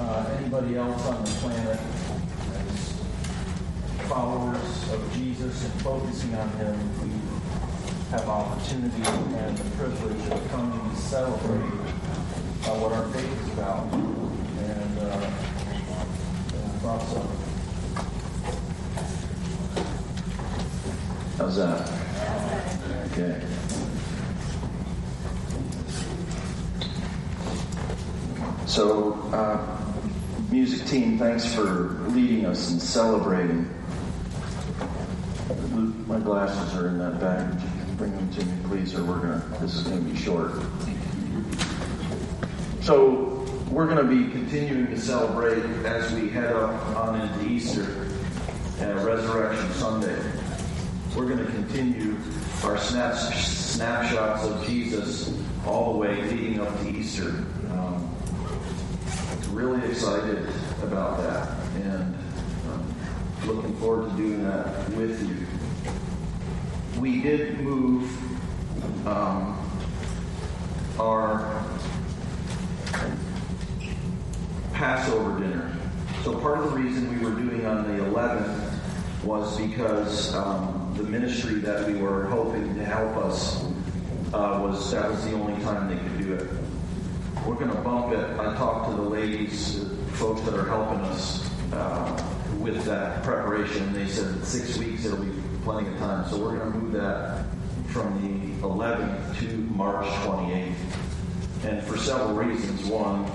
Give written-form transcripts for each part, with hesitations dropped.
anybody else on the planet as followers of Jesus and focusing on Him, we have opportunity and the privilege of coming to celebrate what our faith is about. And I thought so. How's that? Okay. So, music team, thanks for leading us in celebrating. Luke, my glasses are in that bag. Would you bring them to me, please, or this is gonna be short. So, we're gonna be continuing to celebrate as we head up on into Easter and Resurrection Sunday. We're going to continue our snapshots of Jesus all the way leading up to Easter. Really excited about that, and looking forward to doing that with you. We did move our Passover dinner. So part of the reason we were doing on the 11th was because the ministry that we were hoping to help us was the only time they could do it. We're going to bump it. I talked to the ladies, the folks that are helping us with that preparation. They said 6 weeks, it'll be plenty of time. So we're going to move that from the 11th to March 28th. And for several reasons. One,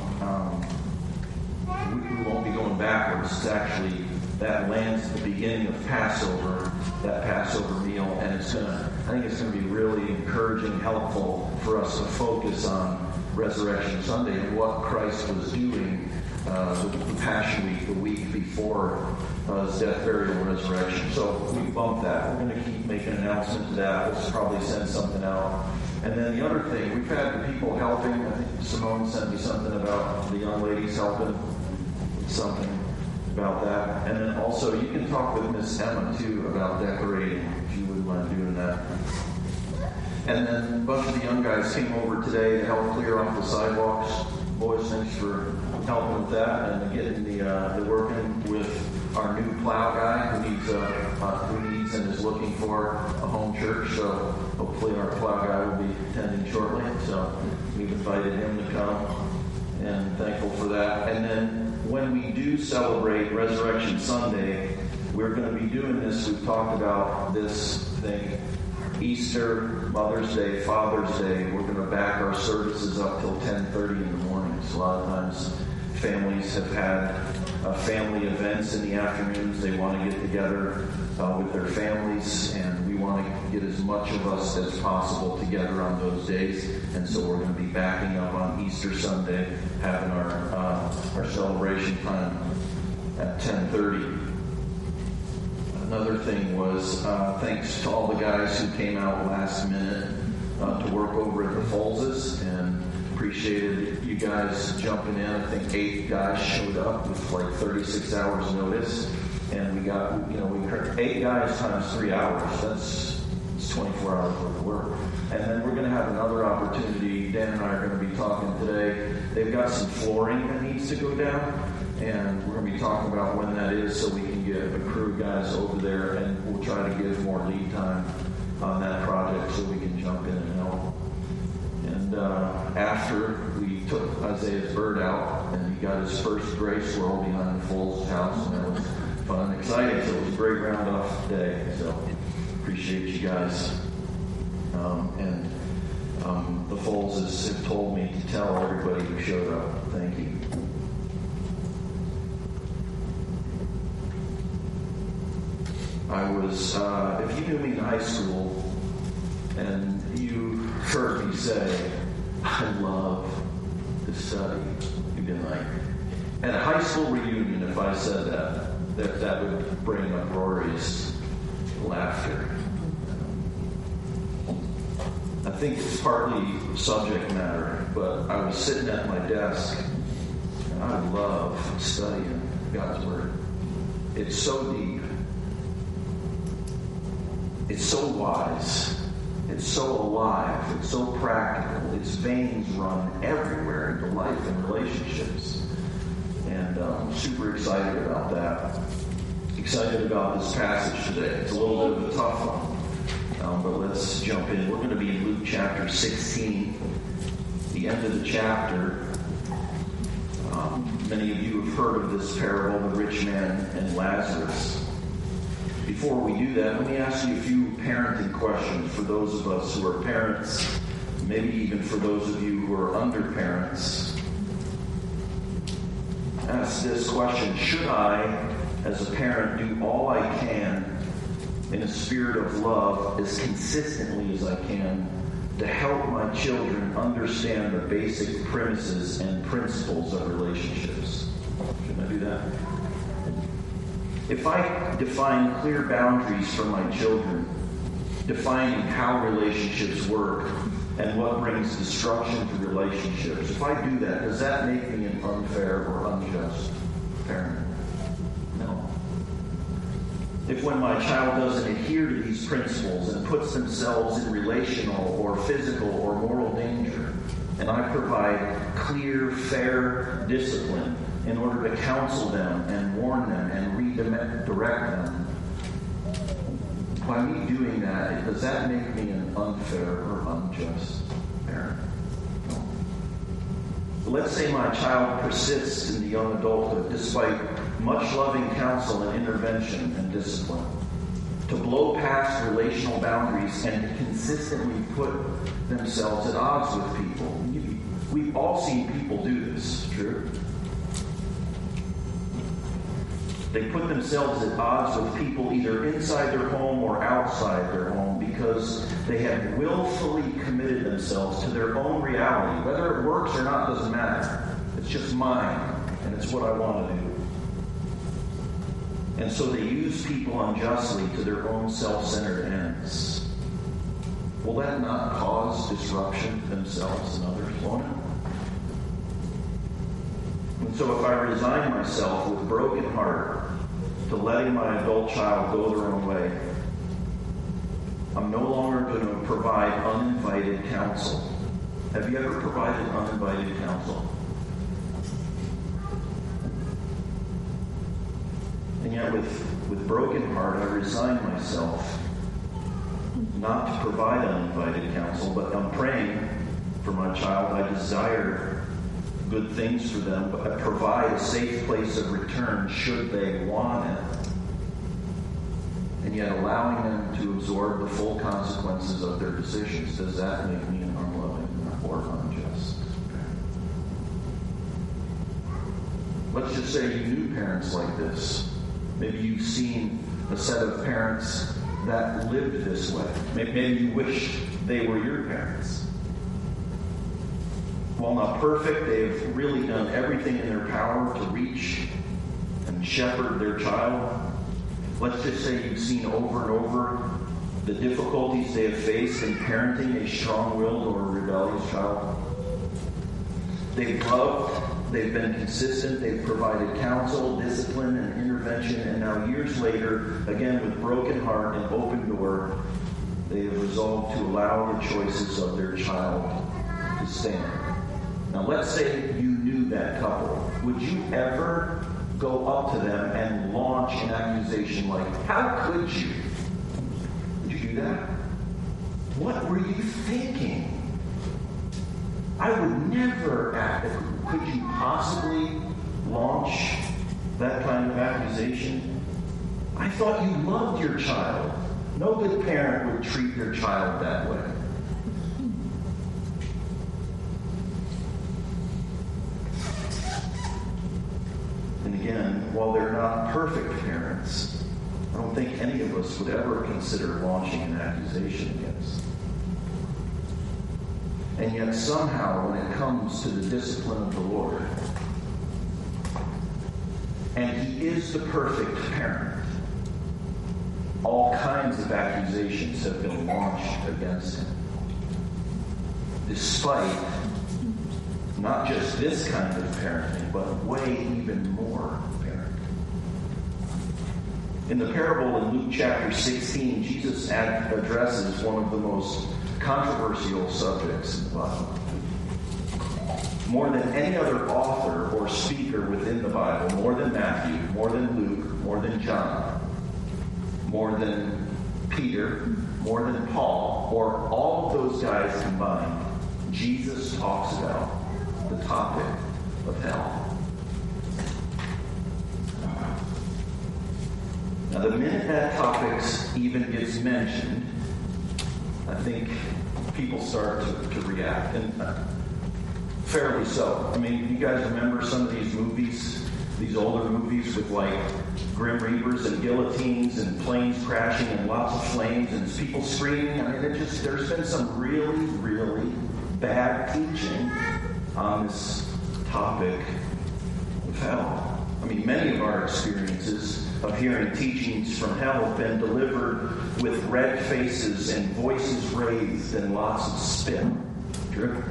we won't be going backwards. It's actually, that lands at the beginning of Passover, that Passover meal, and I think it's going to be really encouraging, helpful for us to focus on Resurrection Sunday and what Christ was doing the Passion Week, the week before his death, burial, and resurrection. So we bumped that. We're going to keep making an announcement to that. We'll probably send something out. And then the other thing, we've had the people helping. I think Simone sent me something about the young ladies helping, something about that. And then also, you can talk with Miss Emma, too, about decorating, if you wouldn't mind doing that. And then a bunch of the young guys came over today to help clear off the sidewalks. Boys, thanks for helping with that and getting the working with our new plow guy who needs and is looking for a home church. So hopefully our plow guy will be attending shortly. So we've invited him to come, and thankful for that. And then when we do celebrate Resurrection Sunday, we're going to be doing this. We've talked about this thing. Easter, Mother's Day, Father's Day, we're going to back our services up till 10:30 in the morning. So a lot of times families have had family events in the afternoons. They want to get together with their families, and we want to get as much of us as possible together on those days. And so we're going to be backing up on Easter Sunday, having our celebration time at 10:30. Another thing was thanks to all the guys who came out last minute to work over at the Folses, and appreciated you guys jumping in. I think 8 guys showed up with like 36 hours notice, and we got, we heard 8 guys times 3 hours. That's 24 hours worth of work. And then we're going to have another opportunity. Dan and I are going to be talking today. They've got some flooring that needs to go down, and we're going to be talking about when that is so we can get a crew of guys over there, and we'll try to give more lead time on that project so we can jump in and help. And after we took Isaiah's bird out, and he got his first gray squirrel behind the Foles house, and that was fun and exciting. So it was a great round-off day. So appreciate you guys. The Foles have told me to tell everybody who showed up, thank you. I was, if you knew me in high school and you heard me say, I love to study, you'd be like, at a high school reunion, if I said that would bring uproarious laughter. I think it's partly subject matter, but I was sitting at my desk, and I love studying God's Word. It's so deep. It's so wise. It's so alive. It's so practical. Its veins run everywhere into life and relationships. And super excited about that. Excited about this passage today. It's a little bit of a tough one, but let's jump in. We're going to be in Luke chapter 16, the end of the chapter. Many of you have heard of this parable, the rich man and Lazarus. Before we do that, let me ask you a few parenting questions for those of us who are parents, maybe even for those of you who are under parents. Ask this question: should I, as a parent, do all I can in a spirit of love as consistently as I can to help my children understand the basic premises and principles of relationships? Shouldn't I do that? If I define clear boundaries for my children, defining how relationships work and what brings destruction to relationships, if I do that, does that make me an unfair or unjust parent? No. If when my child doesn't adhere to these principles and puts themselves in relational or physical or moral danger, and I provide clear, fair discipline in order to counsel them and warn them and redirect them, by me doing that, does that make me an unfair or unjust parent? No. Let's say my child persists in the young adulthood despite much loving counsel and intervention and discipline, to blow past relational boundaries and to consistently put themselves at odds with people. We've all seen people do this, true? They put themselves at odds with people either inside their home or outside their home because they have willfully committed themselves to their own reality. Whether it works or not doesn't matter. It's just mine, and it's what I want to do. And so they use people unjustly to their own self-centered ends. Will that not cause disruption to themselves and others, won't it? And so if I resign myself with broken heart to letting my adult child go their own way, I'm no longer going to provide uninvited counsel. Have you ever provided uninvited counsel? And yet with broken heart, I resign myself not to provide uninvited counsel, but I'm praying for my child. I desire good things for them, but I provide a safe place of return should they want it. And yet allowing them to absorb the full consequences of their decisions, does that make me an unloving or unjust parent? Let's just say you knew parents like this. Maybe you've seen a set of parents that lived this way. Maybe you wish they were your parents. While not perfect, they've really done everything in their power to reach and shepherd their child. Let's just say you've seen over and over the difficulties they have faced in parenting a strong-willed or rebellious child. They've loved, they've been consistent, they've provided counsel, discipline, and intervention, and now years later, again with broken heart and open door, they have resolved to allow the choices of their child to stand. Now let's say you knew that couple. Would you ever go up to them and launch an accusation like, how could you? Would you do that? What were you thinking? I would never act. Could you possibly launch that kind of accusation? I thought you loved your child. No good parent would treat their child that way. And again, while they're not perfect parents, I don't think any of us would ever consider launching an accusation against them. And yet somehow when it comes to the discipline of the Lord, and He is the perfect parent, all kinds of accusations have been launched against Him. Despite not just this kind of parenting, but way even more parenting. In the parable in Luke chapter 16, Jesus addresses one of the most controversial subjects in the Bible. more than any other author or speaker within the Bible, more than Matthew, more than Luke, more than John, more than Peter, more than Paul, or all of those guys combined, Jesus talks about the topic of hell. Now, the minute that topic even gets mentioned, I think people start to react, and fairly so. I mean, you guys remember some of these movies, these older movies with like Grim Reapers and guillotines and planes crashing and lots of flames and people screaming. I mean, there's been some really, really bad teaching on this topic of hell. I mean, many of our experiences of hearing teachings from hell have been delivered with red faces and voices raised and lots of spit. True?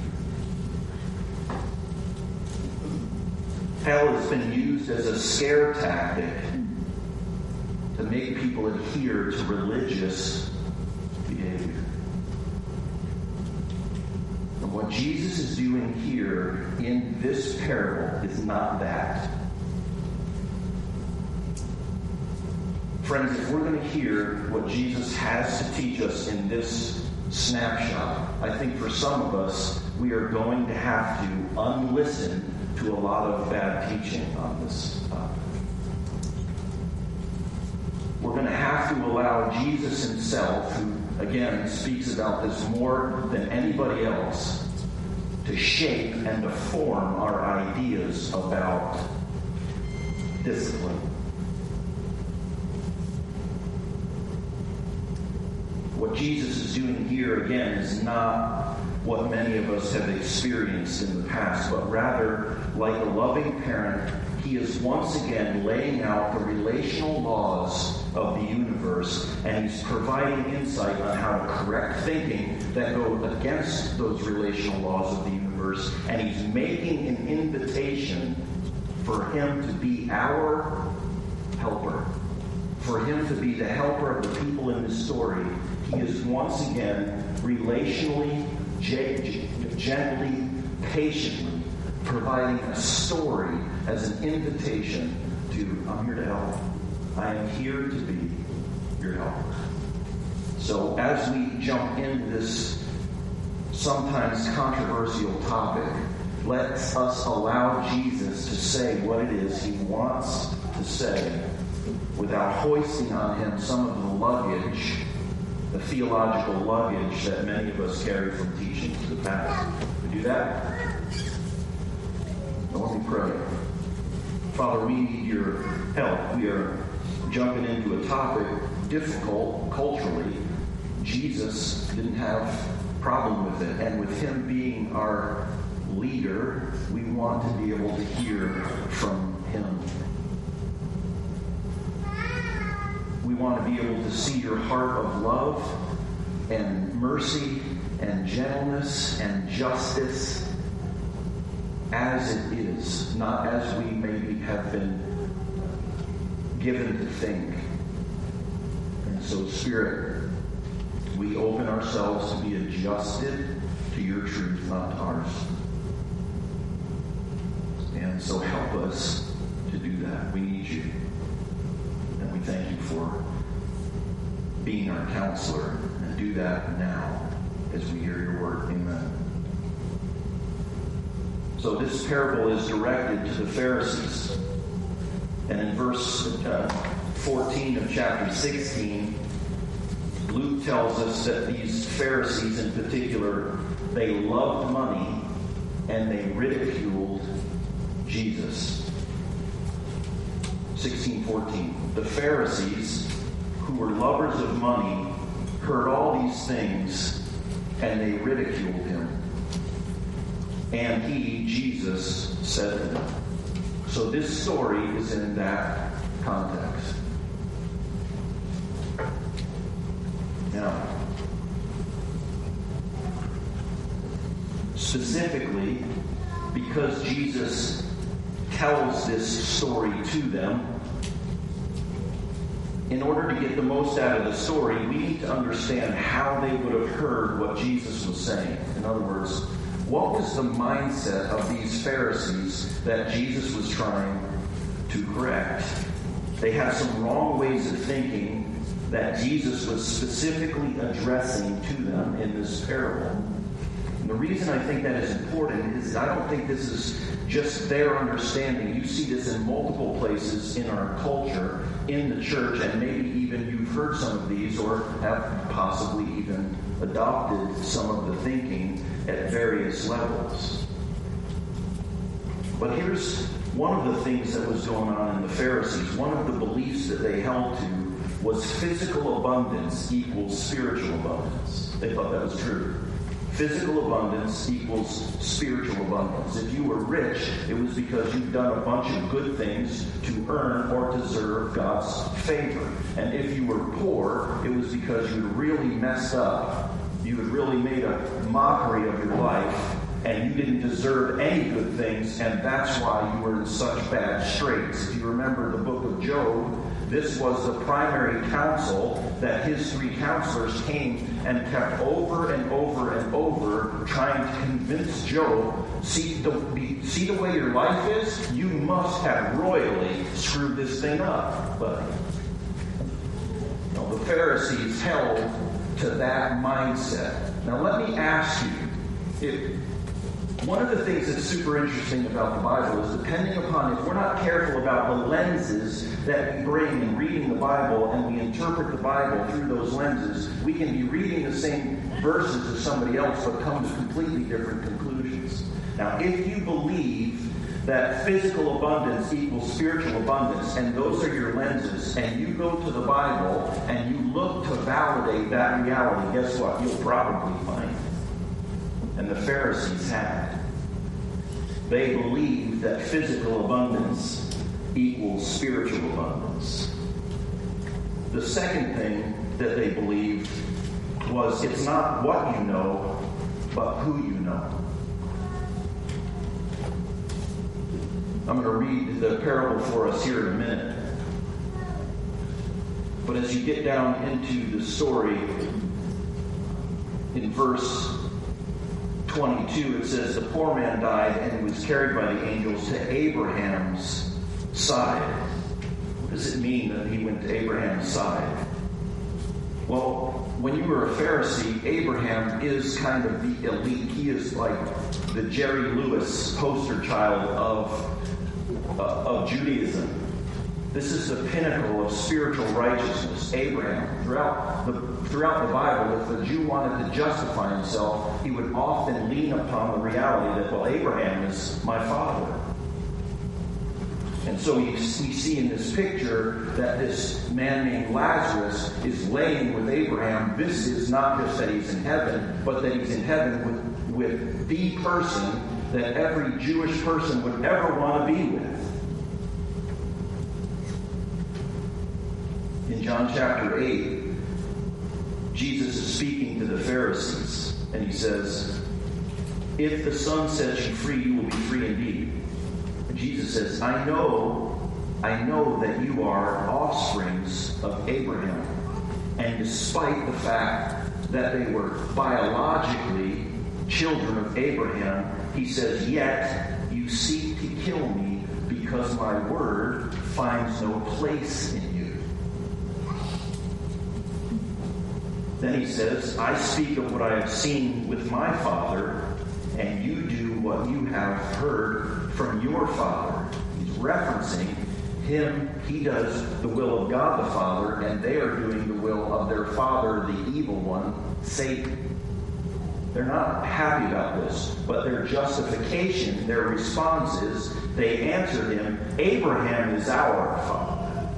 Hell has been used as a scare tactic to make people adhere to religious behavior. And what Jesus is doing here in this parable is not that. Friends, if we're going to hear what Jesus has to teach us in this snapshot, I think for some of us, we are going to have to unlisten to a lot of bad teaching on this topic. We're going to have to allow Jesus himself, who, again, speaks about this more than anybody else, to shape and to form our ideas about discipline. What Jesus is doing here, again, is not what many of us have experienced in the past, but rather, like a loving parent, he is once again laying out the relational laws of the universe, and he's providing insight on how to correct thinking that go against those relational laws of the universe, and he's making an invitation for him to be our helper, for him to be the helper of the people in this story. He is once again relationally, gently, patiently providing a story as an invitation to, I'm here to help. I am here to be your helper. So as we jump into this sometimes controversial topic, let's us allow Jesus to say what it is he wants to say without hoisting on him some of the luggage, the theological luggage that many of us carry from teachings of the past. We do that? Now let me pray. Father, we need your help. We are jumping into a topic difficult culturally. Jesus didn't have a problem with it. And with him being our leader, we want to be able to hear from him. We want to be able to see your heart of love and mercy and gentleness and justice as it is, not as we maybe have been given to think. And so, Spirit, we open ourselves to be adjusted to your truth, not to ours. And so help us to do that. We need you. And we thank you for being our counselor. And do that now as we hear your word. Amen. So this parable is directed to the Pharisees. And in verse 14 of chapter 16, Luke tells us that these Pharisees in particular, they loved money and they ridiculed Jesus. 16:14. The Pharisees, who were lovers of money, heard all these things and they ridiculed him. And he, Jesus, said to them. So this story is in that context. Now, specifically, because Jesus tells this story to them, in order to get the most out of the story, we need to understand how they would have heard what Jesus was saying. In other words, What was the mindset of these Pharisees that Jesus was trying to correct? They had some wrong ways of thinking that Jesus was specifically addressing to them in this parable. And the reason I think that is important is I don't think this is just their understanding. You see this in multiple places in our culture, in the church, and maybe even you've heard some of these or have possibly even adopted some of the thinking at various levels. But here's one of the things that was going on in the Pharisees. One of the beliefs that they held to was physical abundance equals spiritual abundance. They thought that was true. Physical abundance equals spiritual abundance. If you were rich, it was because you've done a bunch of good things to earn or deserve God's favor. And if you were poor, it was because you had really messed up. You had really made a mockery of your life, and you didn't deserve any good things, and that's why you were in such bad straits. If you remember the book of Job, this was the primary counsel that his three counselors came and kept over and over and over trying to convince Job, see the way your life is? You must have royally screwed this thing up. But the Pharisees held to that mindset. Now let me ask you, one of the things that's super interesting about the Bible is depending upon, if we're not careful about the lenses that we bring in reading the Bible and we interpret the Bible through those lenses, we can be reading the same verses as somebody else but come to completely different conclusions. Now, if you believe that physical abundance equals spiritual abundance, and those are your lenses, and you go to the Bible and you look to validate that reality, guess what? You'll probably find it. And the Pharisees had. They believed that physical abundance equals spiritual abundance. The second thing that they believed was it's not what you know, but who you know. I'm going to read the parable for us here in a minute. But as you get down into the story, in verse 22, it says, the poor man died and was carried by the angels to Abraham's side. What does it mean that he went to Abraham's side? Well, when you were a Pharisee, Abraham is kind of the elite. He is like the Jerry Lewis poster child of Judaism. This is the pinnacle of spiritual righteousness. Abraham, throughout the Bible, if a Jew wanted to justify himself, he would often lean upon the reality that, well, Abraham is my father. And so we see in this picture that this man named Lazarus is laying with Abraham. This is not just that he's in heaven, but that he's in heaven with the person that every Jewish person would ever want to be with. In John chapter 8, Jesus is speaking to the Pharisees, and he says, if the Son sets you free, you will be free indeed. And Jesus says, I know that you are offsprings of Abraham. And despite the fact that they were biologically children of Abraham, he says, yet you seek to kill me because my word finds no place in you. Then he says, I speak of what I have seen with my Father, and you do what you have heard from your father. He's referencing him. He does the will of God the Father, and they are doing the will of their father, the evil one, Satan. They're not happy about this, but their justification, their response is, they answered him, Abraham is our father.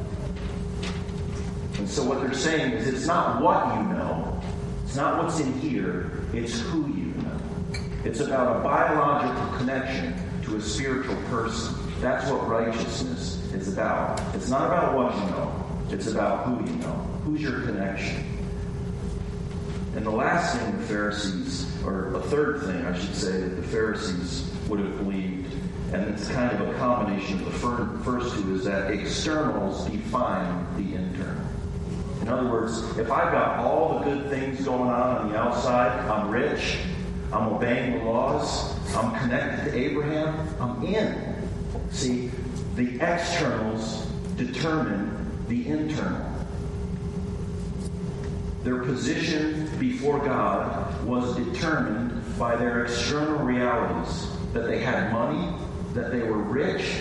And so what they're saying is, it's not what you know, it's not what's in here, it's who you know. It's about a biological connection to a spiritual person. That's what righteousness is about. It's not about what you know, it's about who you know. Who's your connection? And the last thing the Pharisees, or a third thing I should say, that the Pharisees would have believed, and it's kind of a combination of the first two, is that externals define the internal. In other words, if I've got all the good things going on the outside, I'm rich, I'm obeying the laws. I'm connected to Abraham. I'm in. See, the externals determine the internal. Their position before God was determined by their external realities. That they had money, that they were rich,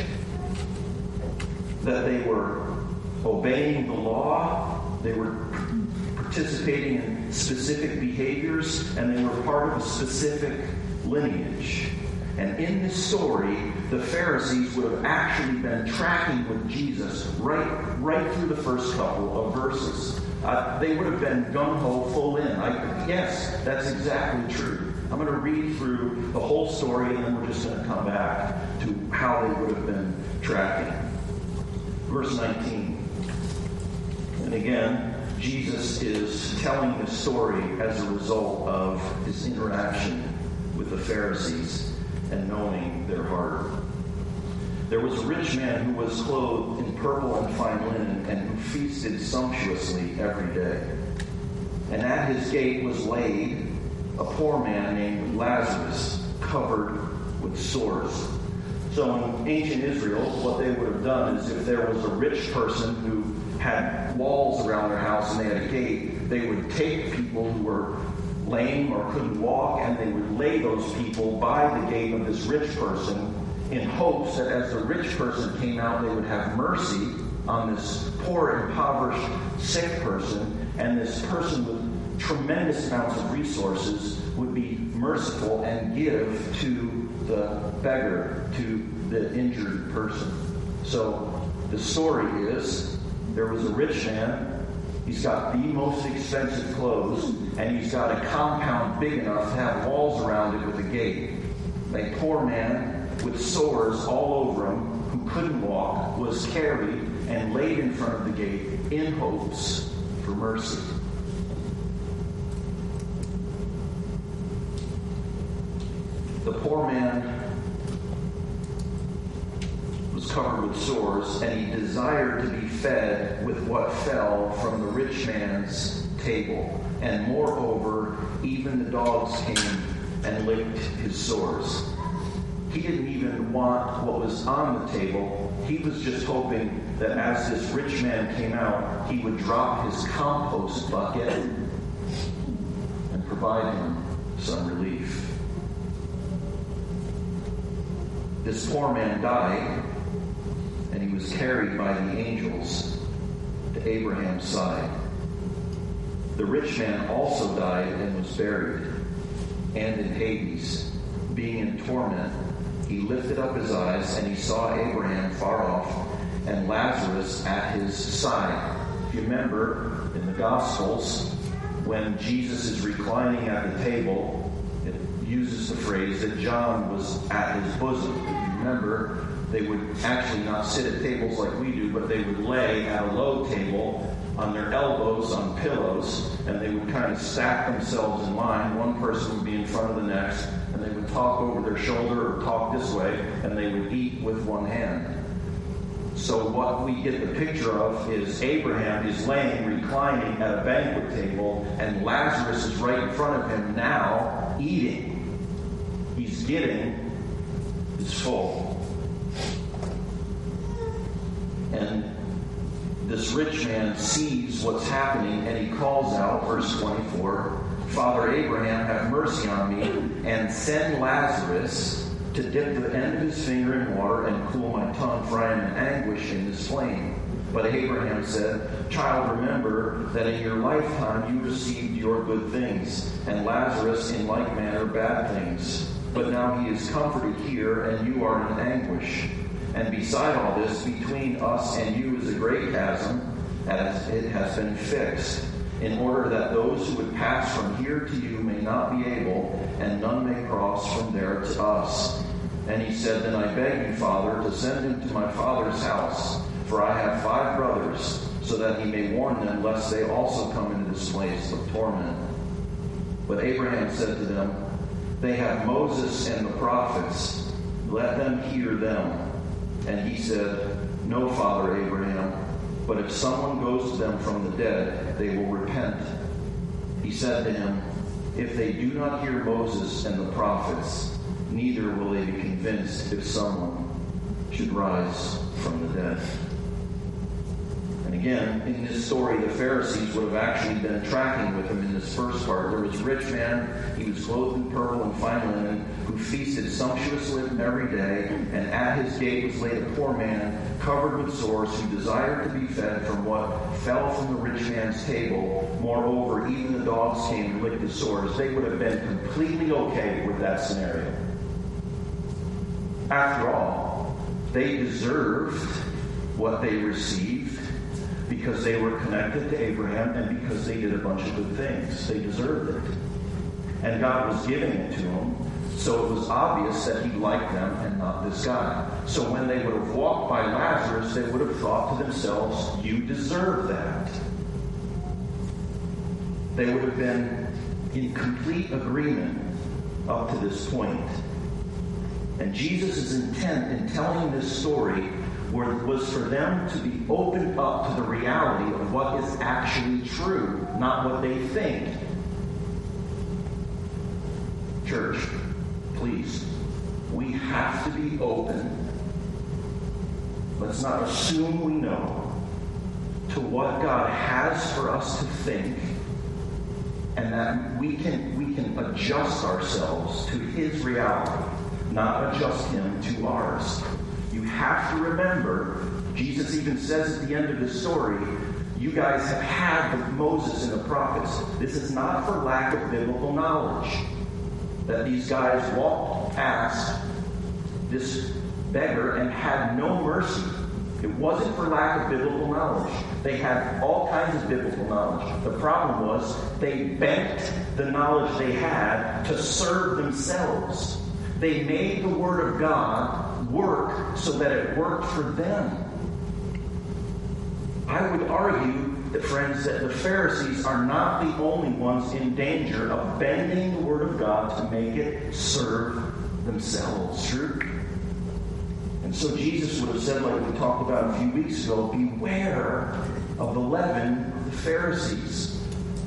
that they were obeying the law, they were participating in specific behaviors, and they were part of a specific lineage. And in this story, the Pharisees would have actually been tracking with Jesus right through the first couple of verses. They would have been gung-ho, full in. Yes, that's exactly true. I'm going to read through the whole story, and then we're just going to come back to how they would have been tracking. Verse 19. And again, Jesus is telling this story as a result of his interaction with the Pharisees and knowing their heart. There was a rich man who was clothed in purple and fine linen and who feasted sumptuously every day. And at his gate was laid a poor man named Lazarus, covered with sores. So in ancient Israel, what they would have done is if there was a rich person who had walls around their house and they had a gate, they would take people who were lame or couldn't walk, and they would lay those people by the gate of this rich person in hopes that as the rich person came out, they would have mercy on this poor, impoverished, sick person, and this person with tremendous amounts of resources would be merciful and give to the beggar, to the injured person. So the story is, there was a rich man. He's got the most expensive clothes, and he's got a compound big enough to have walls around it with a gate. A poor man with sores all over him, who couldn't walk, was carried and laid in front of the gate in hopes for mercy. The poor man was covered with sores, and he desired to be fed with what fell from the rich man's table. And moreover, even the dogs came and licked his sores. He didn't even want what was on the table. He was just hoping that as this rich man came out, he would drop his compost bucket and provide him some relief. This poor man died, and he was carried by the angels to Abraham's side. The rich man also died and was buried. And in Hades, being in torment, he lifted up his eyes, and he saw Abraham far off and Lazarus at his side. If you remember, in the Gospels, when Jesus is reclining at the table, it uses the phrase that John was at his bosom. If you remember, they would actually not sit at tables like we do, but they would lay at a low table on their elbows on pillows, and they would kind of stack themselves in line. One person would be in front of the next, and they would talk over their shoulder or talk this way, and they would eat with one hand. So what we get the picture of is Abraham is laying, reclining at a banquet table, and Lazarus is right in front of him now, eating. He's getting his full. And this rich man sees what's happening, and he calls out, verse 24, Father Abraham, have mercy on me, and send Lazarus to dip the end of his finger in water and cool my tongue, for I am in anguish in this flame. But Abraham said, Child, remember that in your lifetime you received your good things, and Lazarus in like manner bad things. But now he is comforted here, and you are in anguish. And beside all this, between us and you is a great chasm, as it has been fixed, in order that those who would pass from here to you may not be able, and none may cross from there to us. And he said, Then I beg you, Father, to send him to my father's house, for I have 5 brothers, so that he may warn them, lest they also come into this place of torment. But Abraham said to them, They have Moses and the prophets. Let them hear them. And he said, No, Father Abraham, but if someone goes to them from the dead, they will repent. He said to him, if they do not hear Moses and the prophets, neither will they be convinced if someone should rise from the dead. And again, in this story, the Pharisees would have actually been tracking with him in this first part. There was a rich man, he was clothed in purple and fine linen, who feasted sumptuously every day, and at his gate was laid a poor man, covered with sores, who desired to be fed from what fell from the rich man's table. Moreover, even the dogs came and licked his sores. They would have been completely okay with that scenario. After all, they deserved what they received because they were connected to Abraham and because they did a bunch of good things. They deserved it. And God was giving it to them, so it was obvious that he liked them and not this guy. So when they would have walked by Lazarus, they would have thought to themselves, you deserve that. They would have been in complete agreement up to this point. And Jesus' intent in telling this story was for them to be opened up to the reality of what is actually true, not what they think. Church, please, we have to be open. Let's not assume we know to what God has for us to think, and that we can adjust ourselves to his reality, not adjust him to ours. You have to remember, Jesus even says at the end of the story, you guys have had Moses and the prophets. This is not for lack of biblical knowledge. That these guys walked past this beggar and had no mercy. It wasn't for lack of biblical knowledge. They had all kinds of biblical knowledge. The problem was they bent the knowledge they had to serve themselves. They made the Word of God work so that it worked for them. I would argue, friends, that the Pharisees are not the only ones in danger of bending the Word of God to make it serve themselves. True? And so Jesus would have said, like we talked about a few weeks ago, beware of the leaven of the Pharisees.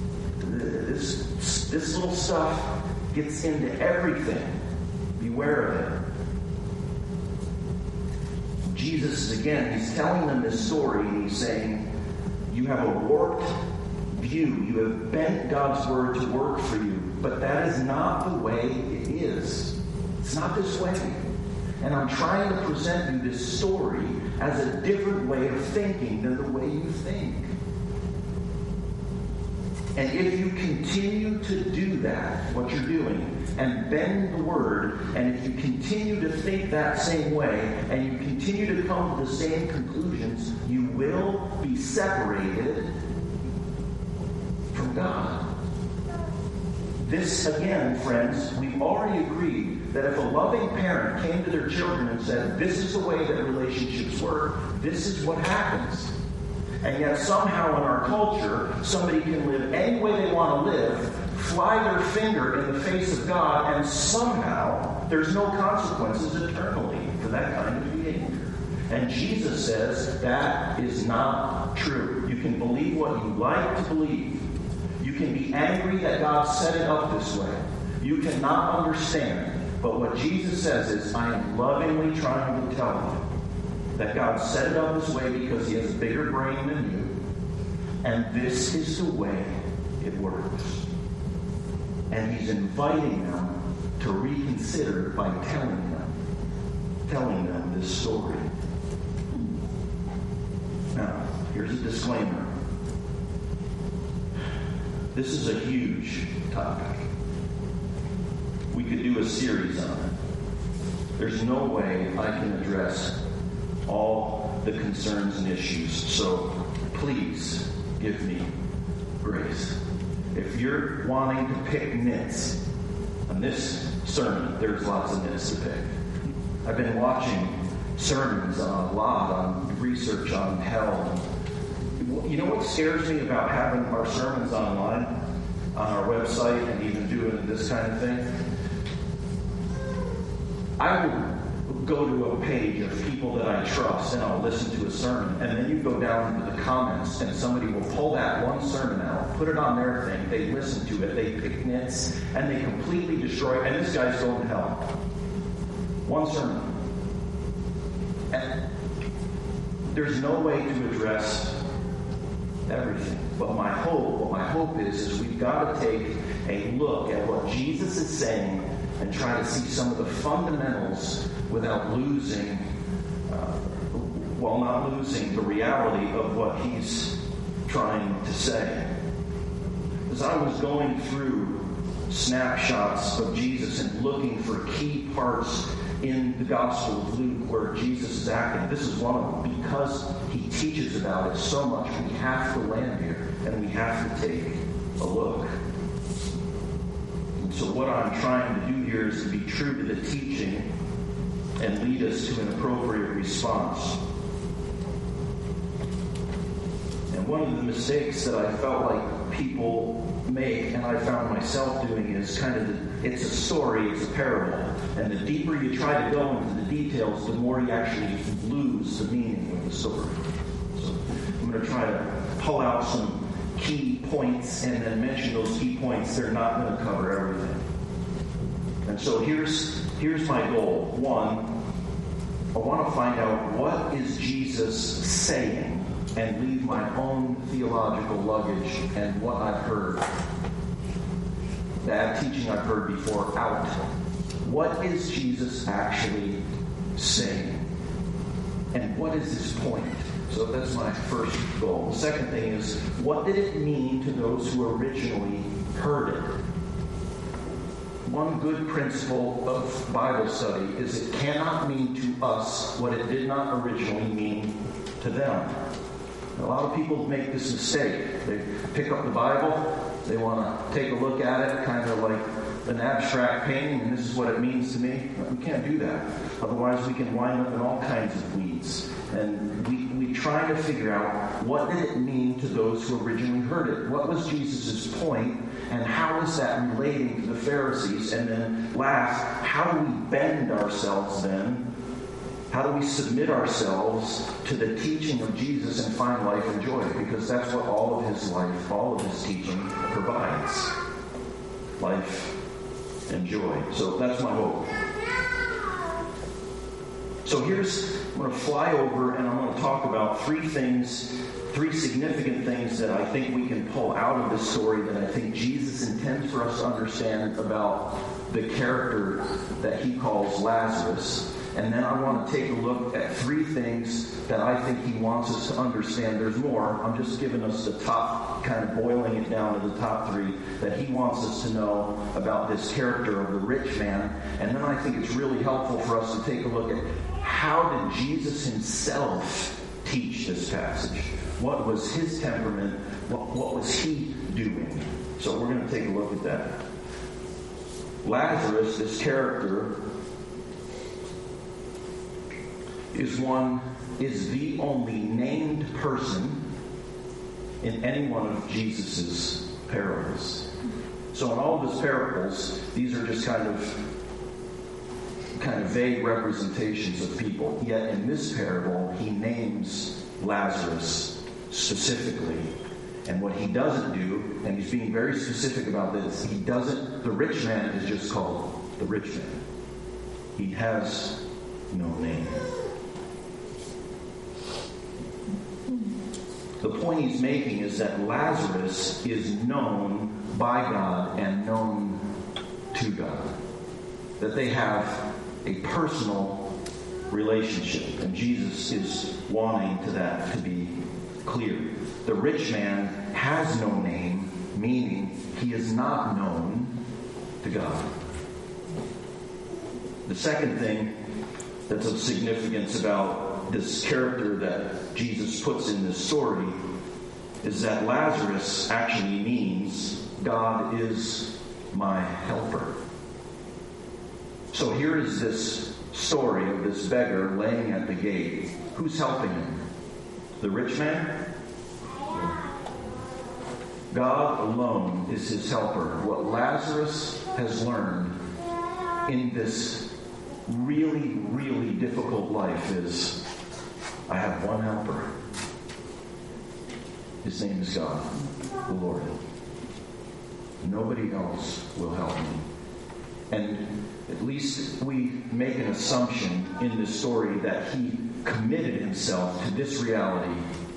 This little stuff gets into everything. Beware of it. Jesus, again, he's telling them this story, and he's saying, you have a warped view. You have bent God's word to work for you. But that is not the way it is. It's not this way. And I'm trying to present you this story as a different way of thinking than the way you think. And if you continue to do that, what you're doing, and bend the word, and if you continue to think that same way, and you continue to come to the same conclusions, you will be separated from God. This, again, friends, we've already agreed that if a loving parent came to their children and said, this is the way that relationships work, this is what happens. And yet somehow in our culture, somebody can live any way they want to live, fly their finger in the face of God, and somehow there's no consequences eternally for that kind of behavior. And Jesus says that is not true. You can believe what you like to believe. You can be angry that God set it up this way. You cannot understand. But what Jesus says is, I am lovingly trying to tell you that God set it up this way because he has a bigger brain than you. And this is the way it works. And he's inviting them to reconsider by telling them this story. Now, here's a disclaimer. This is a huge topic. We could do a series on it. There's no way I can address all the concerns and issues. So please give me grace. If you're wanting to pick nits on this sermon, there's lots of nits to pick. I've been watching sermons a lot on research on hell. You know what scares me about having our sermons online, on our website, and even doing this kind of thing? I will go to a page of people that I trust and I'll listen to a sermon, and then you go down into the comments and somebody will pull that one sermon out, put it on their thing, they listen to it, they pick nits, and they completely destroy it, and this guy's going to hell. One sermon. And there's no way to address everything. But what my hope is we've got to take a look at what Jesus is saying and try to see some of the fundamentals without losing, not losing the reality of what he's trying to say. As I was going through snapshots of Jesus and looking for key parts in the Gospel of Luke where Jesus is acting, this is one of them. Because he teaches about it so much, we have to land here and we have to take a look. And so what I'm trying to do here is to be true to the teaching and lead us to an appropriate response. And one of the mistakes that I felt like people make, and I found myself doing, is kind of it's a story, it's a parable. And the deeper you try to go into the details, the more you actually lose the meaning of the story. So I'm going to try to pull out some key points and then mention those key points. They're not going to cover everything. And so here's my goal. One, I want to find out what is Jesus saying and leave my own theological luggage and what I've heard, bad teaching I've heard before, out. What is Jesus actually saying? And what is his point? So that's my first goal. The second thing is, what did it mean to those who originally heard it? One good principle of Bible study is it cannot mean to us what it did not originally mean to them. A lot of people make this mistake. They pick up the Bible, they want to take a look at it, kind of like an abstract painting, and this is what it means to me. We can't do that. Otherwise, we can wind up in all kinds of weeds. And we try to figure out, what did it mean to those who originally heard it? What was Jesus' point, and how is that relating to the Pharisees? And then last, how do we bend ourselves then? How do we submit ourselves to the teaching of Jesus and find life and joy? Because that's what all of his life, all of his teaching provides. Life and joy. So that's my hope. So I'm going to fly over and I'm going to talk about three significant things that I think we can pull out of this story that I think Jesus intends for us to understand about the character that he calls Lazarus. And then I want to take a look at three things that I think he wants us to understand. There's more. I'm just giving us the top, kind of boiling it down to the top three that he wants us to know about this character of the rich man. And then I think it's really helpful for us to take a look at how did Jesus himself teach this passage? What was his temperament? What was he doing? So we're going to take a look at that. Lazarus, this character, is the only named person in any one of Jesus' parables. So in all of his parables, these are just kind of vague representations of people. Yet in this parable, he names Lazarus specifically. And what he doesn't do, and he's being very specific about this, the rich man is just called the rich man. He has no name. The point he's making is that Lazarus is known by God and known to God. That they have a personal relationship. And Jesus is wanting that to be clear. The rich man has no name, meaning he is not known to God. The second thing that's of significance about this character that Jesus puts in this story is that Lazarus actually means God is my helper. So here is this story of this beggar laying at the gate. Who's helping him? The rich man? God alone is his helper. What Lazarus has learned in this really, really difficult life is, I have one helper. His name is God, the Lord. Nobody else will help me. And at least we make an assumption in this story that he committed himself to this reality.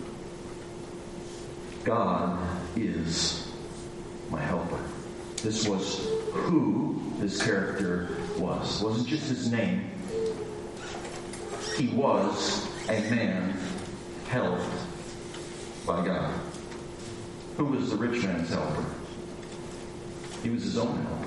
God is my helper. This was who this character was. It wasn't just his name. He was a man helped by God. Who was the rich man's helper? He was his own helper.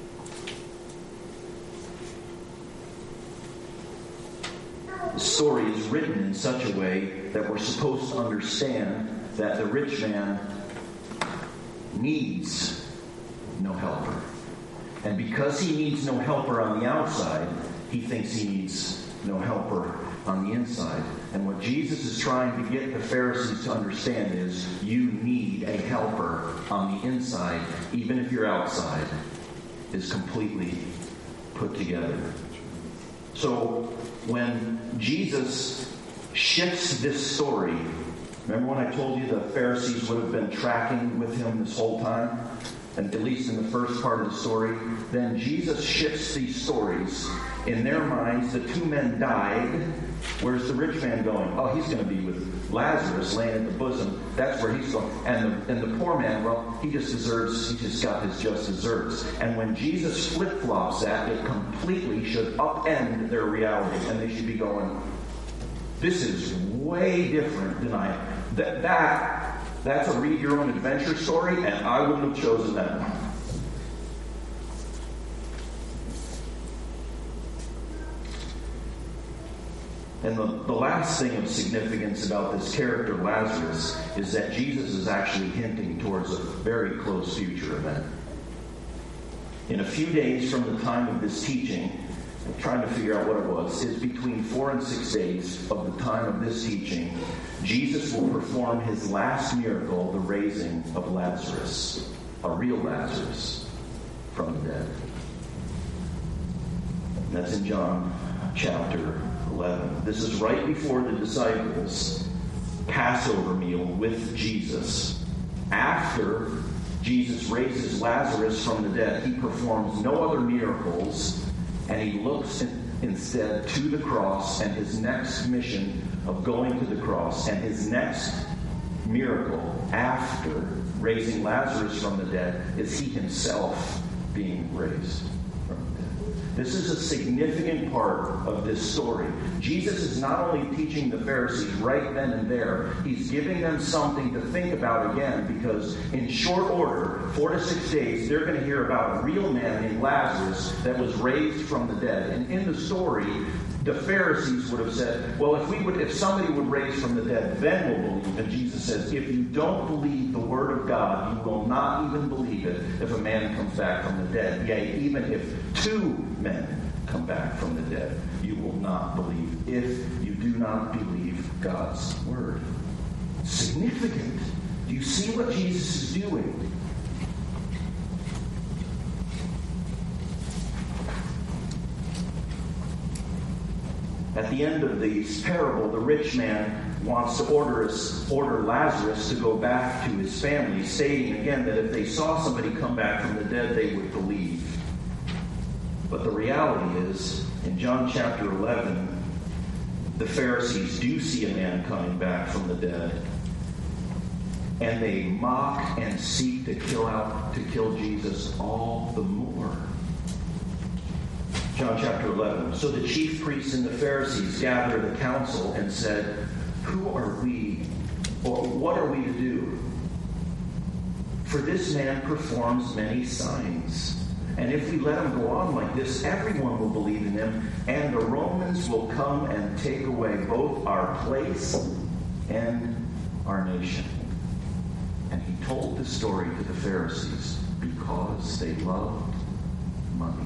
The story is written in such a way that we're supposed to understand that the rich man needs no helper. And because he needs no helper on the outside, he thinks he needs no helper on the inside. And what Jesus is trying to get the Pharisees to understand is you need a helper on the inside, even if your outside is completely put together. So when Jesus shifts this story, remember when I told you the Pharisees would have been tracking with him this whole time? And at least in the first part of the story, then Jesus shifts these stories. In their minds, the two men died. Where's the rich man going? Oh, he's going to be with Lazarus laying at the bosom. That's where he's going. And the poor man, well, he just got his just deserts. And when Jesus flip-flops that, it completely should upend their reality. And they should be going, this is way different than that's a read your own adventure story, and I wouldn't have chosen that one. And the last thing of significance about this character, Lazarus, is that Jesus is actually hinting towards a very close future event. In a few days from the time of this teaching, I'm trying to figure out what it was, is between 4 and 6 days of the time of this teaching, Jesus will perform his last miracle, the raising of Lazarus, a real Lazarus, from the dead. And that's in John chapter 11. This is right before the disciples' Passover meal with Jesus. After Jesus raises Lazarus from the dead, he performs no other miracles, and he looks instead to the cross and his next mission of going to the cross, and his next miracle after raising Lazarus from the dead is he himself being raised from the dead. This is a significant part of this story. Jesus is not only teaching the Pharisees right then and there, he's giving them something to think about again, because in short order, 4 to 6 days, they're going to hear about a real man named Lazarus that was raised from the dead. And in the story, the Pharisees would have said, well, if somebody would raise from the dead, then we'll believe. And Jesus says, if you don't believe the word of God, you will not even believe it if a man comes back from the dead. Yea, even if 2 men come back from the dead, you will not believe if you do not believe God's word. Significant. Do you see what Jesus is doing? At the end of this parable, the rich man wants to order Lazarus to go back to his family, stating again that if they saw somebody come back from the dead, they would believe. But the reality is, in John chapter 11, the Pharisees do see a man coming back from the dead, and they mock and seek to kill Jesus all the more. John chapter 11. So the chief priests and the Pharisees gathered the council and said, who are we, or what are we to do? For this man performs many signs. And if we let him go on like this, everyone will believe in him, and the Romans will come and take away both our place and our nation. And he told this story to the Pharisees because they loved money.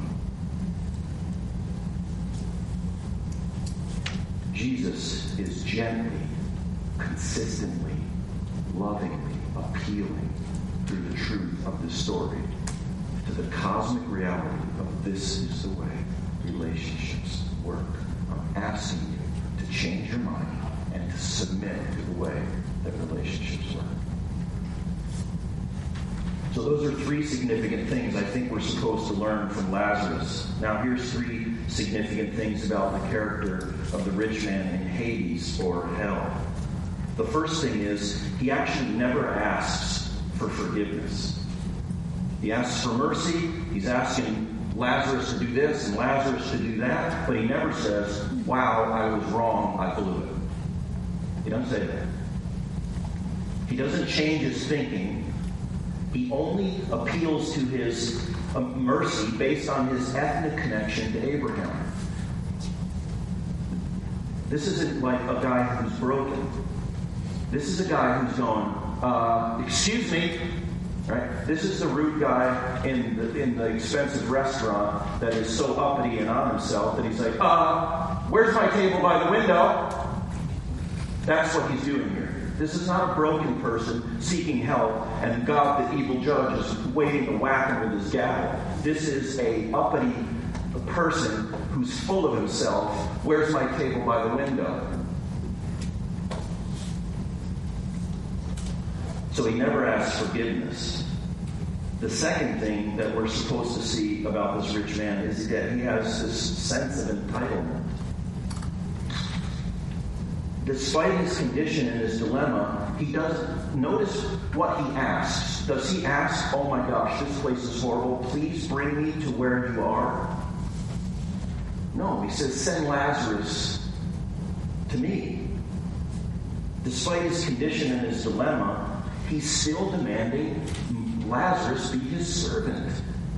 Jesus is gently, consistently, lovingly appealing through the truth of this story to the cosmic reality of this is the way. relationships work. I'm asking you to change your mind and to submit to the way that relationships work. So those are three significant things I think we're supposed to learn from Lazarus. Now here's three significant things about the character of the rich man in Hades, or hell. The first thing is, he actually never asks for forgiveness. He asks for mercy. He's asking Lazarus to do this and Lazarus to do that, but he never says, wow, I was wrong, I blew it. He doesn't say that. He doesn't change his thinking. He only appeals to his mercy based on his ethnic connection to Abraham. This isn't like a guy who's broken. This is a guy who's going, excuse me, right? This is the rude guy in the expensive restaurant that is so uppity and on himself that he's like, where's my table by the window? That's what he's doing here. This is not a broken person seeking help, and God, the evil judge, is waiting to whack him with his gavel. This is a uppity person who's full of himself. Where's my table by the window? So he never asks forgiveness. The second thing that we're supposed to see about this rich man is that he has this sense of entitlement. Despite his condition and his dilemma, he doesn't notice what he asks. Does he ask, oh my gosh, this place is horrible, please bring me to where you are? No, he says, send Lazarus to me. Despite his condition and his dilemma, he's still demanding Lazarus be his servant.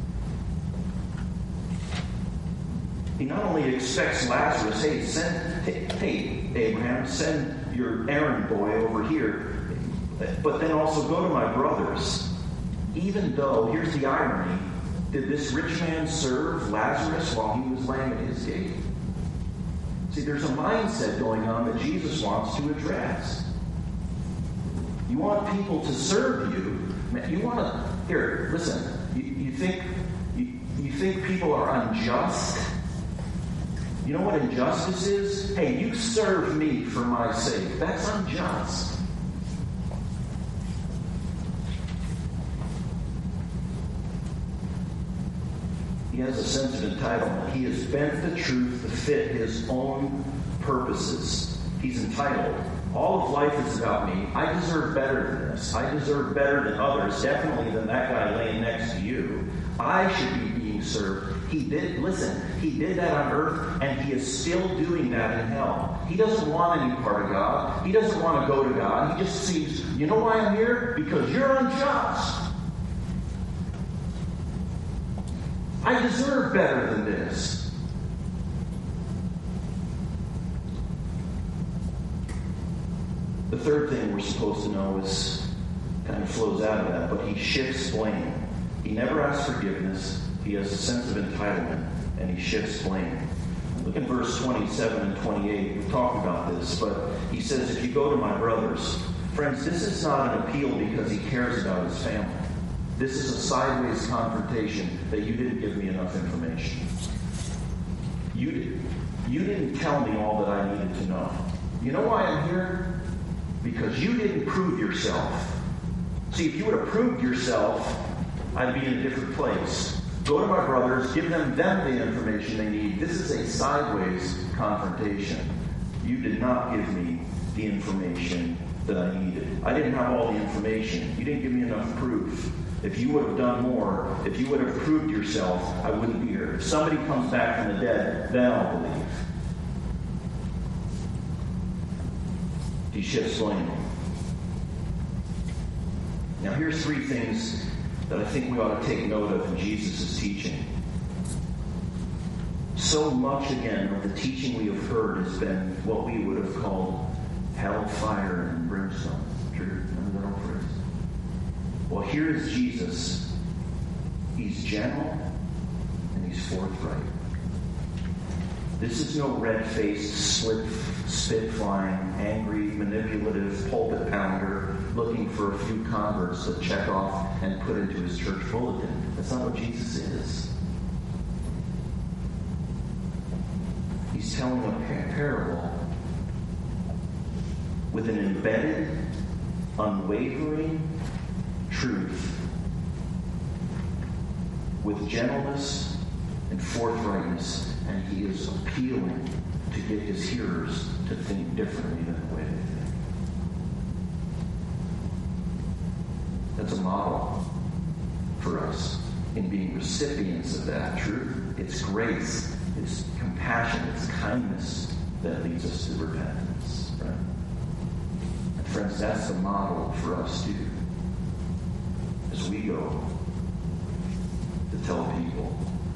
He not only expects Lazarus, hey, Abraham, send your errand boy over here, but then also go to my brothers. Even though, here's the irony, did this rich man serve Lazarus while he was laying at his gate? See, there's a mindset going on that Jesus wants to address. You want people to serve you. You want to, here, listen, you think people are unjust? You know what injustice is? Hey, you serve me for my sake. That's unjust. He has a sense of entitlement. He has bent the truth to fit his own purposes. He's entitled. All of life is about me. I deserve better than this. I deserve better than others, definitely than that guy laying next to you. I should be being served. He did that on earth, and he is still doing that in hell. He doesn't want any part of God. He doesn't want to go to God. He just sees, you know why I'm here? Because you're unjust. I deserve better than this. The third thing we're supposed to know is kind of flows out of that, but he shifts blame. He never asks forgiveness. He has a sense of entitlement, and he shifts blame. Look at verse 27 and 28. We've talked about this, but he says, if you go to my brothers, friends, this is not an appeal because he cares about his family. This is a sideways confrontation that you didn't give me enough information. You did. You didn't tell me all that I needed to know. You know why I'm here? Because you didn't prove yourself. See, if you would have proved yourself, I'd be in a different place. Go to my brothers, give them the information they need. This is a sideways confrontation. You did not give me the information that I needed. I didn't have all the information. You didn't give me enough proof. If you would have done more, if you would have proved yourself, I wouldn't be here. If somebody comes back from the dead, then I'll believe. He shifts blame. Now here's three things that I think we ought to take note of in Jesus' teaching. So much, again, of the teaching we have heard has been what we would have called hellfire and brimstone. True? Remember that old phrase? Well, here is Jesus. He's gentle and he's forthright. This is no red-faced, spit-flying, angry, manipulative pulpit pounder looking for a few converts to check off and put into his church bulletin. That's not what Jesus is. He's telling a parable with an embedded, unwavering truth, with gentleness and forthrightness, and he is appealing to get his hearers to think differently than the way they think. That's a model for us in being recipients of that truth. It's grace, it's compassion, it's kindness that leads us to repentance. Right? And friends, that's the model for us too. As we go to tell people.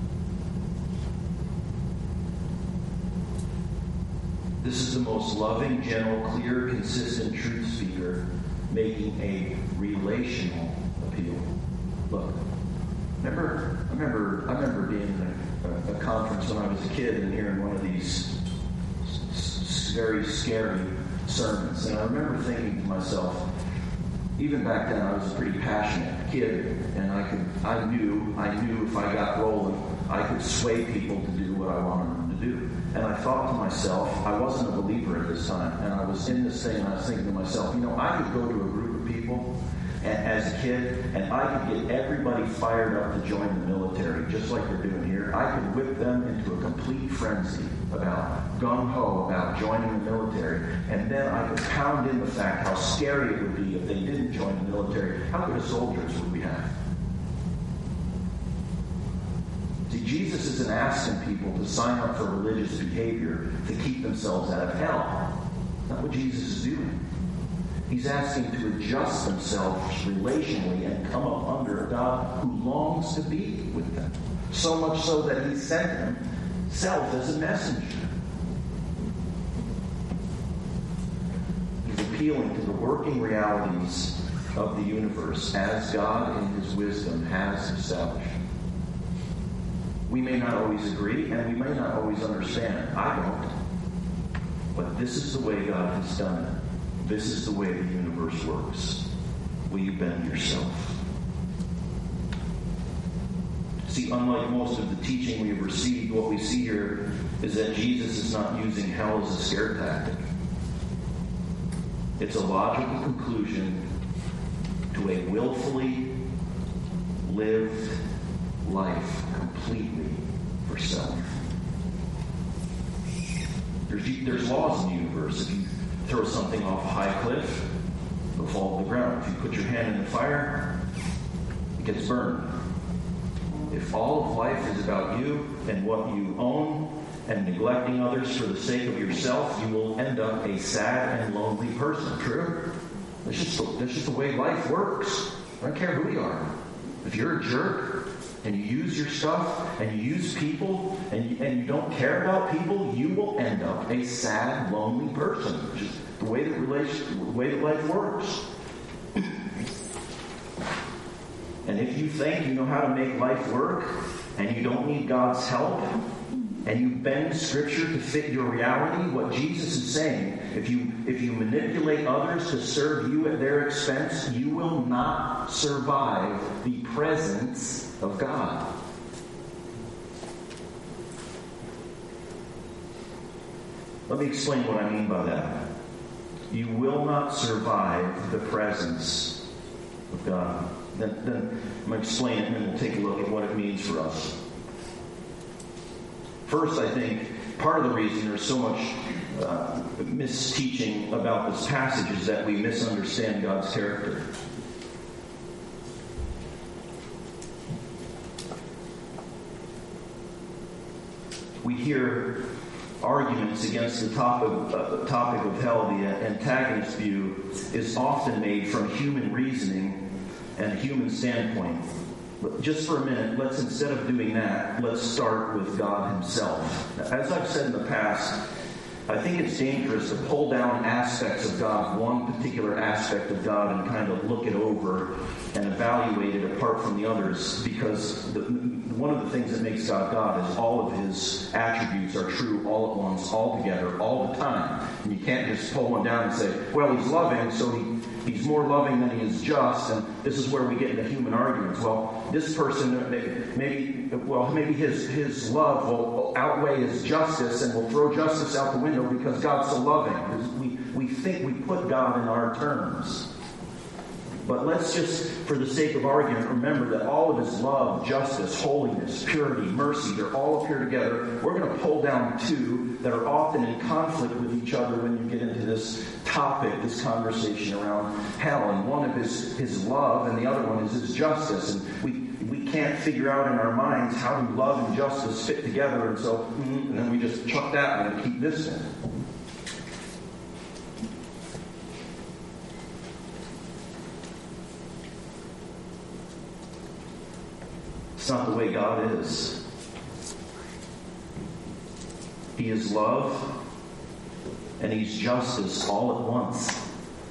This is the most loving, gentle, clear, consistent truth speaker making a relational appeal. Look, I remember being in a conference when I was a kid and hearing one of these very scary sermons. And I remember thinking to myself, even back then I was a pretty passionate kid, and I knew if I got rolling, I could sway people to do what I wanted them to do. And I thought to myself, I wasn't a believer at this time, and I was in this thing, and I was thinking to myself, I could go to a group of people as a kid, and I could get everybody fired up to join the military, just like we're doing here. I could whip them into a complete frenzy about gung-ho about joining the military, and then I could pound in the fact how scary it would be if they didn't join the military. How good of soldiers would we have? See, Jesus isn't asking people to sign up for religious behavior to keep themselves out of hell. That's not what Jesus is doing. He's asking to adjust themselves relationally and come up under a God who longs to be with them. So much so that he sent himself as a messenger. He's appealing to the working realities of the universe as God in his wisdom has established. We may not always agree, and we may not always understand. I don't. But this is the way God has done it. This is the way the universe works. Will you bend yourself? See, unlike most of the teaching we have received, what we see here is that Jesus is not using hell as a scare tactic. It's a logical conclusion to a willfully lived life completely for self. There's laws in the universe. If you throw something off a high cliff, it'll fall to the ground. If you put your hand in the fire, it gets burned. If all of life is about you and what you own and neglecting others for the sake of yourself, you will end up a sad and lonely person. True? That's just the way life works. I don't care who you are. If you're a jerk and you use your stuff and you use people and you don't care about people, you will end up a sad, lonely person. Just the way that life works. And if you think you know how to make life work and you don't need God's help and you bend Scripture to fit your reality, what Jesus is saying, if you manipulate others to serve you at their expense, you will not survive the presence of God. Let me explain what I mean by that. You will not survive the presence of God. Then I'm going to explain it, and then we'll take a look at what it means for us. First, I think part of the reason there's so much misteaching about this passage is that we misunderstand God's character. We hear arguments against the topic of hell. The antagonist view is often made from human reasoning and a human standpoint. But just for a minute, let's, instead of doing that, let's start with God himself. Now, as I've said in the past, I think it's dangerous to pull down aspects of God, one particular aspect of God, and kind of look it over and evaluate it apart from the others, because one of the things that makes God God is all of his attributes are true all at once, all together, all the time. And you can't just pull one down and say, well, he's loving, so he's more loving than he is just, and this is where we get into human arguments. Well, this person, maybe his love will outweigh his justice, and will throw justice out the window because God's so loving. We think we put God in our terms. But let's just, for the sake of argument, remember that all of his love, justice, holiness, purity, mercy, they all appear together. We're going to pull down two that are often in conflict with each other when you get into this topic, this conversation around hell. And one of his love, and the other one is his justice. And we can't figure out in our minds how do love and justice fit together. And so, and then we just chuck that one and keep this in. It's not the way God is. He is love and he's justice all at once.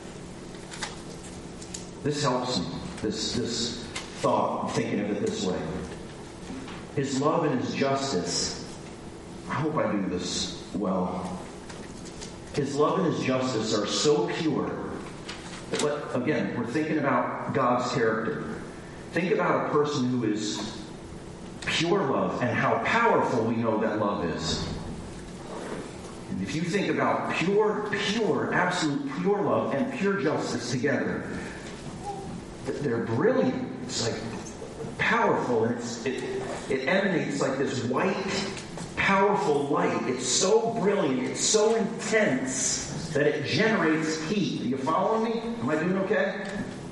This helps me, this thought, thinking of it this way. His love and his justice, I hope I do this well. His love and his justice are so pure. But again, we're thinking about God's character. Think about a person who is pure love and how powerful we know that love is. And if you think about pure, absolute pure love and pure justice together, they're brilliant. It's like powerful, and it emanates like this white, powerful light. It's so brilliant, it's so intense that it generates heat. Are you following me? Am I doing okay?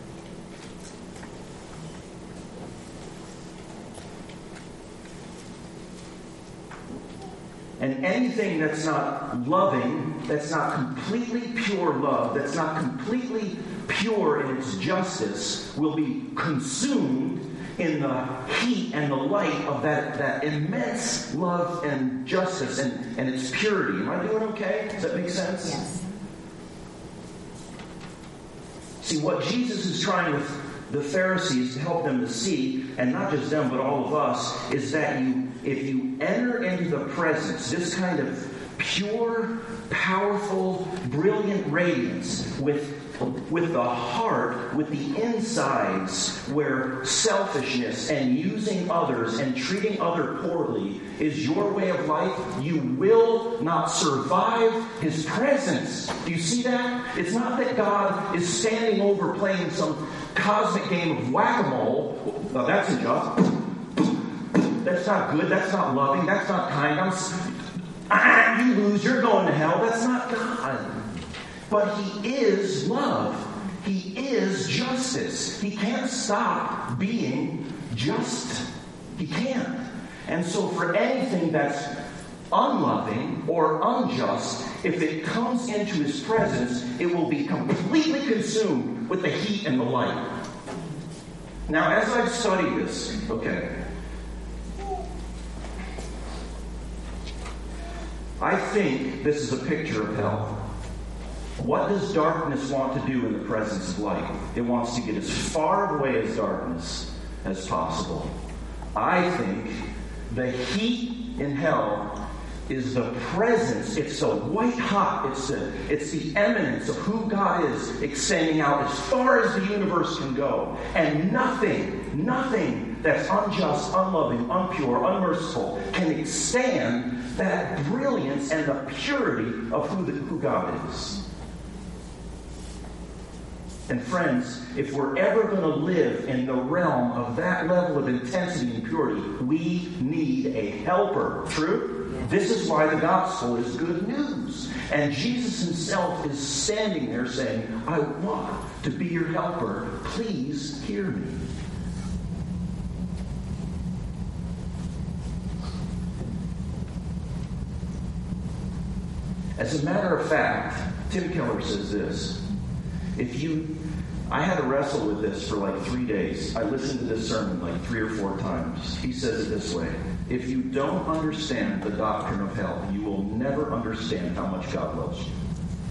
And anything that's not loving, that's not completely pure love, that's not completely pure in its justice, will be consumed in the heat and the light of that immense love and justice and its purity. Am I doing okay? Does that make sense? Yes. See, what Jesus is trying with the Pharisees to help them to see, and not just them, but all of us, is that if you enter into the presence, this kind of pure, powerful, brilliant radiance with the heart, with the insides, where selfishness and using others and treating others poorly is your way of life, you will not survive his presence. Do you see that? It's not that God is standing over playing some cosmic game of whack-a-mole. Well, that's unjust. That's not good. That's not loving. That's not kind. You lose. You're going to hell. That's not God. But he is love. He is justice. He can't stop being just. He can't. And so for anything that's unloving or unjust, if it comes into his presence, it will be completely consumed with the heat and the light. Now, as I've studied this, I think this is a picture of hell. What does darkness want to do in the presence of light? It wants to get as far away as darkness as possible. I think the heat in hell is the presence. It's the white hot. It's the eminence of who God is extending out as far as the universe can go. And nothing that's unjust, unloving, unpure, unmerciful can extend that brilliance and the purity of who God is. And friends, if we're ever going to live in the realm of that level of intensity and purity, we need a helper. True? This is why the gospel is good news. And Jesus himself is standing there saying, I want to be your helper. Please hear me. As a matter of fact, Tim Keller says this. I had to wrestle with this for like 3 days. I listened to this sermon like 3 or 4 times. He says it this way. If you don't understand the doctrine of hell, you will never understand how much God loves you.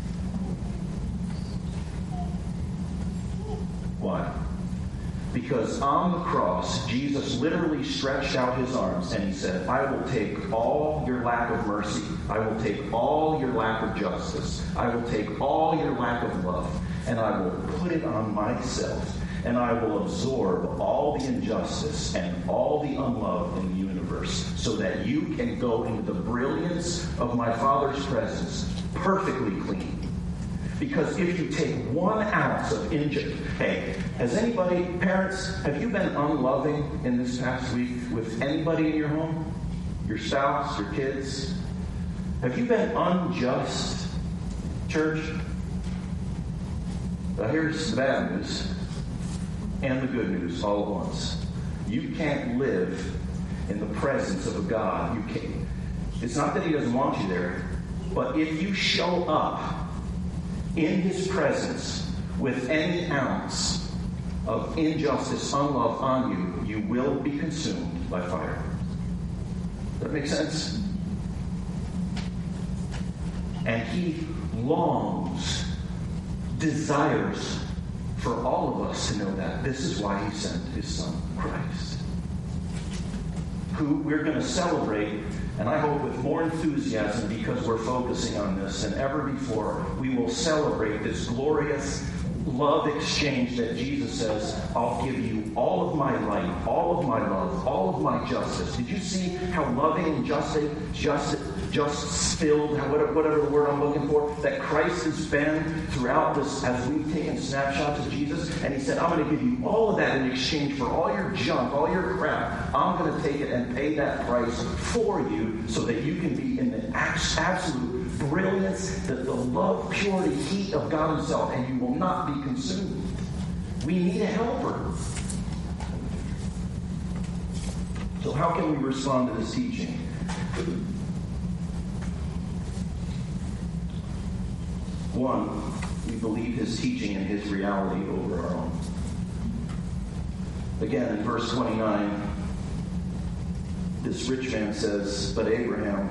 Why? Because on the cross, Jesus literally stretched out his arms and he said, I will take all your lack of mercy. I will take all your lack of justice. I will take all your lack of love. and I will put it on myself, and I will absorb all the injustice and all the unlove in the universe so that you can go into the brilliance of my Father's presence perfectly clean. Because if you take 1 ounce of injustice... Hey, has anybody, parents, have you been unloving in this past week with anybody in your home? Your spouse, your kids? Have you been unjust, church? Well, here's the bad news and the good news all at once. You can't live in the presence of a God. You can't. It's not that he doesn't want you there, but if you show up in his presence with any ounce of injustice, unlove on you, you will be consumed by fire. Does that make sense? And he longs, desires for all of us to know that. This is why he sent his son, Christ, who we're going to celebrate, and I hope with more enthusiasm, because we're focusing on this than ever before. We will celebrate this glorious love exchange that Jesus says, I'll give you all of my light, all of my love, all of my justice. Did you see how loving and just filled, whatever the word I'm looking for, that Christ has been throughout this as we've taken snapshots of Jesus? And he said, I'm going to give you all of that in exchange for all your junk, all your crap. I'm going to take it and pay that price for you so that you can be in the absolute brilliance, the love, purity, heat of God himself, and you will not be consumed. We need a helper. So how can we respond to this teaching? One, we believe his teaching and his reality over our own. Again, in verse 29, this rich man says, but Abraham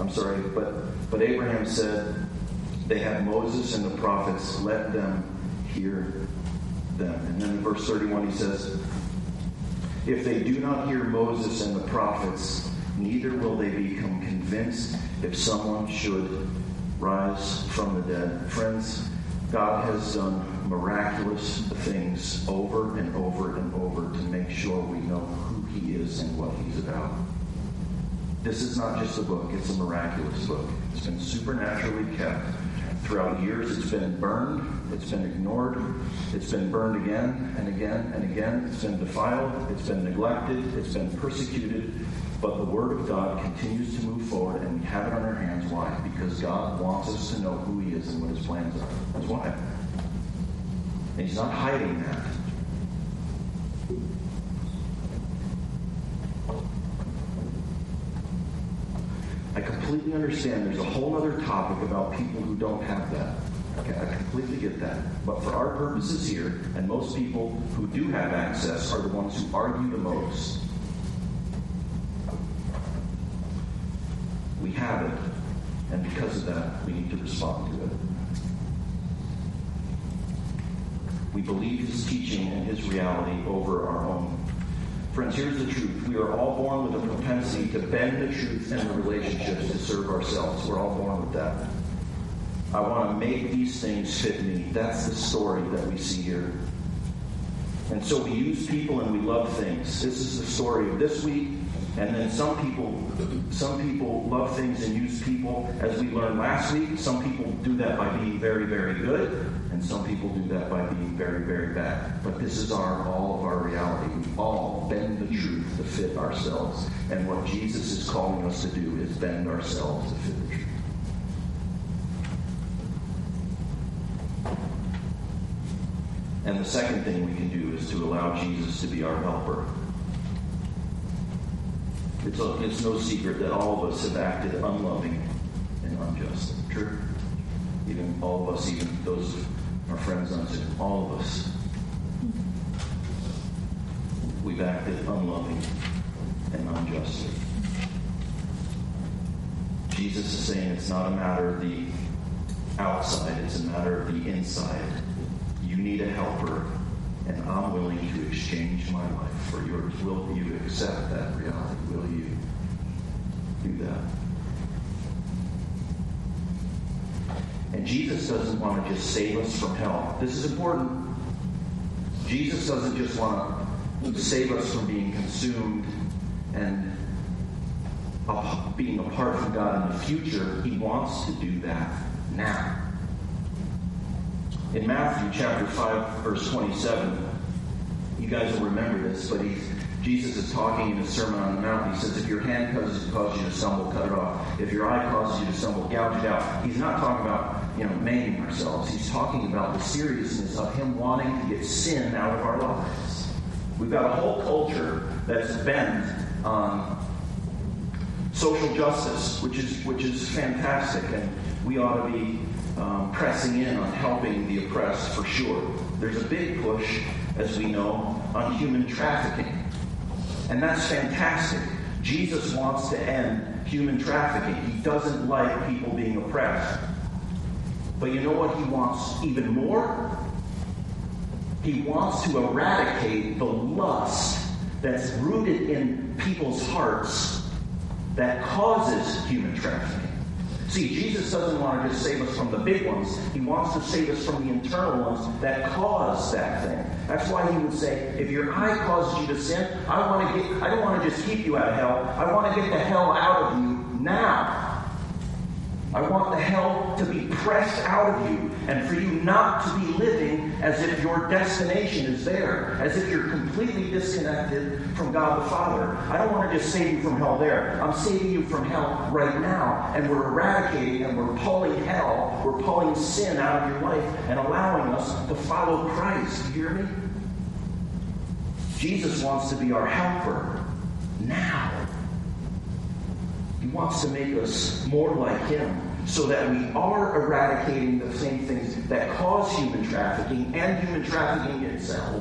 said, they have Moses and the prophets, let them hear them. And then in verse 31 he says, if they do not hear Moses and the prophets, neither will they become convinced if someone should rise from the dead. Friends, God has done miraculous things over and over and over to make sure we know who he is and what he's about. This is not just a book, it's a miraculous book. It's been supernaturally kept. Throughout years, it's been burned, it's been ignored, it's been burned again and again and again. It's been defiled, it's been neglected, it's been persecuted. But the Word of God continues to move forward, and we have it on our hands. Why? Because God wants us to know who he is and what his plans are. That's why. And he's not hiding that. I completely understand there's a whole other topic about people who don't have that. Okay, I completely get that. But for our purposes here, and most people who do have access are the ones who argue the most. We have it, and because of that, we need to respond to it. We believe his teaching and his reality over our own. Friends, here's the truth. We are all born with a propensity to bend the truth and the relationships to serve ourselves. We're all born with that. I want to make these things fit me. That's the story that we see here. And so we use people and we love things. This is the story of this week. And then some people love things and use people, as we learned last week. Some people do that by being very, very good, and some people do that by being very, very bad. But this is all of our reality. We all bend the truth to fit ourselves. And what Jesus is calling us to do is bend ourselves to fit the truth. And the second thing we can do is to allow Jesus to be our helper. It's no secret that all of us have acted unloving and unjust. True? Even all of us, even those our friends on Zoom, all of us. We've acted unloving and unjustly. Jesus is saying it's not a matter of the outside, it's a matter of the inside. You need a helper, and I'm willing to exchange my life for yours. Will you accept that reality? Will you do that? And Jesus doesn't want to just save us from hell. This is important. Jesus doesn't just want to save us from being consumed and being apart from God in the future. He wants to do that now. In Matthew chapter 5, verse 27, you guys will remember this, but Jesus is talking in his Sermon on the Mount. He says, if your hand causes you to stumble, cut it off. If your eye causes you to stumble, gouge it out. He's not talking about, maiming ourselves. He's talking about the seriousness of him wanting to get sin out of our lives. We've got a whole culture that's bent on social justice, which is fantastic, and we ought to be pressing in on helping the oppressed for sure. There's a big push, as we know, on human trafficking. And that's fantastic. Jesus wants to end human trafficking. He doesn't like people being oppressed. But you know what he wants even more? He wants to eradicate the lust that's rooted in people's hearts that causes human trafficking. See, Jesus doesn't want to just save us from the big ones. He wants to save us from the internal ones that cause that thing. That's why he would say, if your eye causes you to sin, I don't want to just keep you out of hell. I want to get the hell out of you now. I want the hell to be pressed out of you and for you not to be living as if your destination is there, as if you're completely disconnected from God the Father. I don't want to just save you from hell there. I'm saving you from hell right now, and we're eradicating and we're pulling hell, we're pulling sin out of your life and allowing us to follow Christ. Do you hear me? Jesus wants to be our helper now. He wants to make us more like him so that we are eradicating the same things that cause human trafficking and human trafficking itself.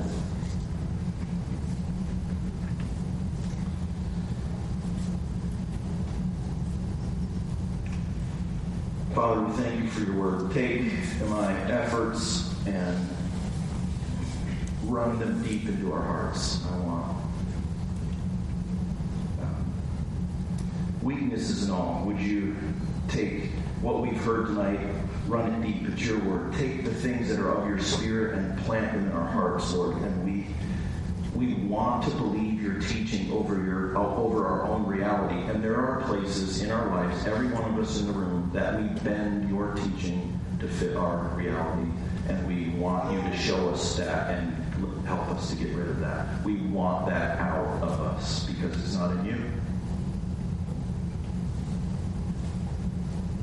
Father, we thank you for your word. Take my efforts and run them deep into our hearts. I want weaknesses and all. Would you take what we've heard tonight, run it deep into your word. Take the things that are of your spirit and plant them in our hearts, Lord. And we want to believe your teaching over our own reality. And there are places in our lives, every one of us in the room, that we bend your teaching to fit our reality. And we want you to show us that and help us to get rid of that. We want that out of us because it's not in you.